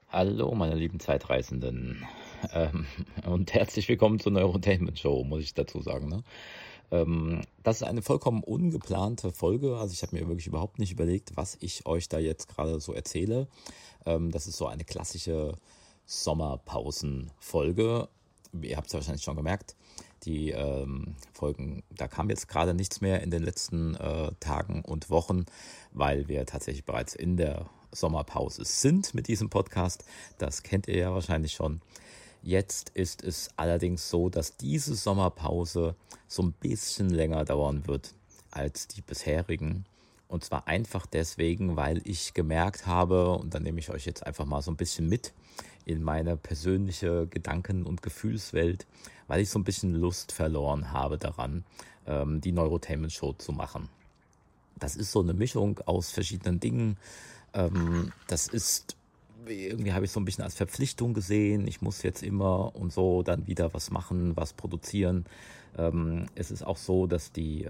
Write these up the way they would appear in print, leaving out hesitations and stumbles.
Hallo, meine lieben Zeitreisenden. Ähm, und herzlich willkommen zur Neurotainment Show, muss ich dazu sagen. Ne? Das ist eine vollkommen ungeplante Folge. Also ich habe mir wirklich überhaupt nicht überlegt, was ich euch da jetzt gerade so erzähle. Das ist so eine klassische Sommerpausen-Folge. Ihr habt es ja wahrscheinlich schon gemerkt. Die Folgen, da kam jetzt gerade nichts mehr in den letzten Tagen und Wochen, weil wir tatsächlich bereits in der Sommerpause sind mit diesem Podcast. Das kennt ihr ja wahrscheinlich schon. Jetzt ist es allerdings so, dass diese Sommerpause so ein bisschen länger dauern wird als die bisherigen. Und zwar einfach deswegen, weil ich gemerkt habe, und dann nehme ich euch jetzt einfach mal so ein bisschen mit in meine persönliche Gedanken- und Gefühlswelt, weil ich so ein bisschen Lust verloren habe daran, die Neurotainment Show zu machen. Das ist so eine Mischung aus verschiedenen Dingen. Das ist, irgendwie habe ich so ein bisschen als Verpflichtung gesehen. Ich muss jetzt immer und so dann wieder was machen, was produzieren. Es ist auch so, dass die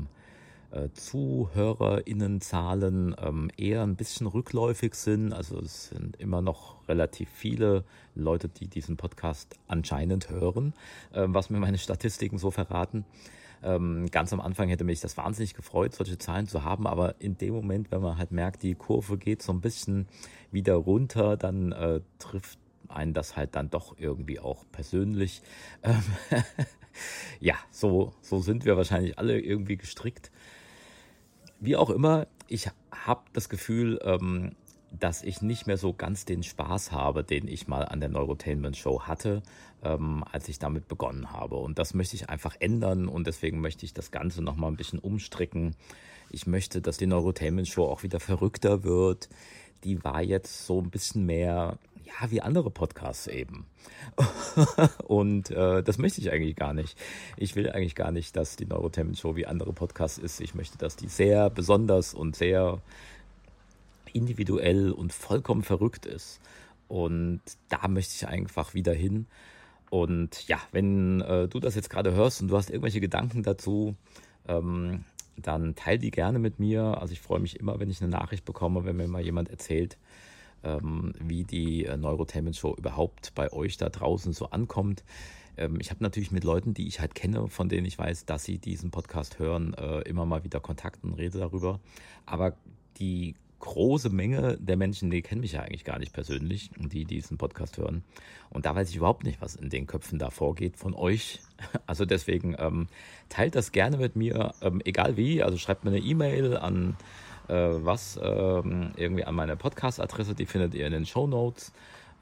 ZuhörerInnenzahlen eher ein bisschen rückläufig sind. Also es sind immer noch relativ viele Leute, die diesen Podcast anscheinend hören, was mir meine Statistiken so verraten. Ganz am Anfang hätte mich das wahnsinnig gefreut, solche Zahlen zu haben, aber in dem Moment, wenn man halt merkt, die Kurve geht so ein bisschen wieder runter, dann trifft einen das halt dann doch irgendwie auch persönlich. Ähm, ja, so sind wir wahrscheinlich alle irgendwie gestrickt. Wie auch immer, ich habe das Gefühl, dass ich nicht mehr so ganz den Spaß habe, den ich mal an der Neurotainment Show hatte, als ich damit begonnen habe. Und das möchte ich einfach ändern und deswegen möchte ich das Ganze nochmal ein bisschen umstricken. Ich möchte, dass die Neurotainment Show auch wieder verrückter wird. Die war jetzt so ein bisschen mehr, ja, wie andere Podcasts eben. Und das möchte ich eigentlich gar nicht. Ich will eigentlich gar nicht, dass die Neurotainment Show wie andere Podcasts ist. Ich möchte, dass die sehr besonders und sehr individuell und vollkommen verrückt ist. Und da möchte ich einfach wieder hin. Und ja, wenn du das jetzt gerade hörst und du hast irgendwelche Gedanken dazu, dann teil die gerne mit mir. Also ich freue mich immer, wenn ich eine Nachricht bekomme, wenn mir mal jemand erzählt, wie die Neurotainment Show überhaupt bei euch da draußen so ankommt. Ich habe natürlich mit Leuten, die ich halt kenne, von denen ich weiß, dass sie diesen Podcast hören, immer mal wieder Kontakt und rede darüber. Aber die große Menge der Menschen, die kennen mich ja eigentlich gar nicht persönlich, die diesen Podcast hören. Und da weiß ich überhaupt nicht, was in den Köpfen da vorgeht von euch. Also deswegen teilt das gerne mit mir, egal wie. Also schreibt mir eine E-Mail an irgendwie an meine Podcast-Adresse, die findet ihr in den Shownotes.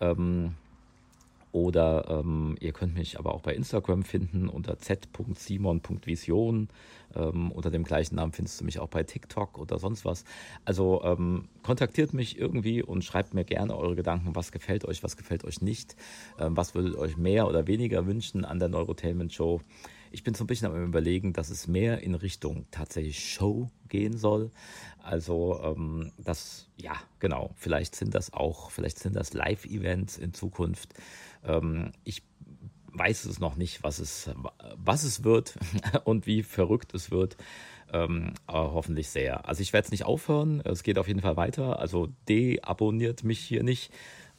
Oder ihr könnt mich aber auch bei Instagram finden unter z.simon.vision. Unter dem gleichen Namen findest du mich auch bei TikTok oder sonst was. Also kontaktiert mich irgendwie und schreibt mir gerne eure Gedanken, was gefällt euch nicht. Was würdet ihr euch mehr oder weniger wünschen an der Neurotainment Show. Ich bin so ein bisschen am Überlegen, dass es mehr in Richtung tatsächlich Show gehen soll. Also ja, genau, vielleicht sind das Live-Events in Zukunft. Ich weiß es noch nicht, was es wird und wie verrückt es wird. Aber hoffentlich sehr. Also ich werde es nicht aufhören. Es geht auf jeden Fall weiter. Also deabonniert mich hier nicht.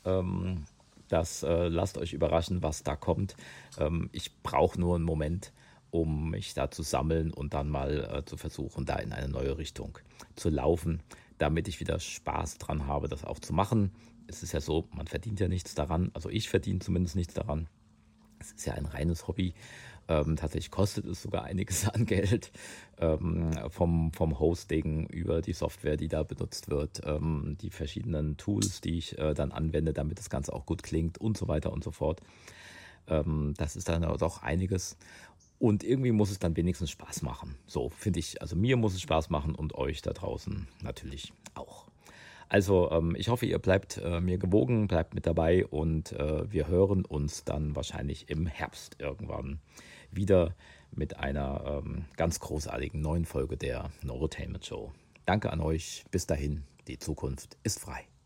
Lasst euch überraschen, was da kommt. Ich brauche nur einen Moment, um mich da zu sammeln und dann mal zu versuchen, da in eine neue Richtung zu laufen, damit ich wieder Spaß dran habe, das auch zu machen. Es ist ja so, man verdient ja nichts daran, also ich verdiene zumindest nichts daran. Es ist ja ein reines Hobby. Tatsächlich kostet es sogar einiges an Geld, vom Hosting über die Software, die da benutzt wird, die verschiedenen Tools, die ich dann anwende, damit das Ganze auch gut klingt und so weiter und so fort. Das ist dann doch einiges. Und irgendwie muss es dann wenigstens Spaß machen. So finde ich, also mir muss es Spaß machen und euch da draußen natürlich auch. Also ich hoffe, ihr bleibt mir gewogen, bleibt mit dabei und wir hören uns dann wahrscheinlich im Herbst irgendwann wieder mit einer ganz großartigen neuen Folge der Neurotainment Show. Danke an euch. Bis dahin, die Zukunft ist frei.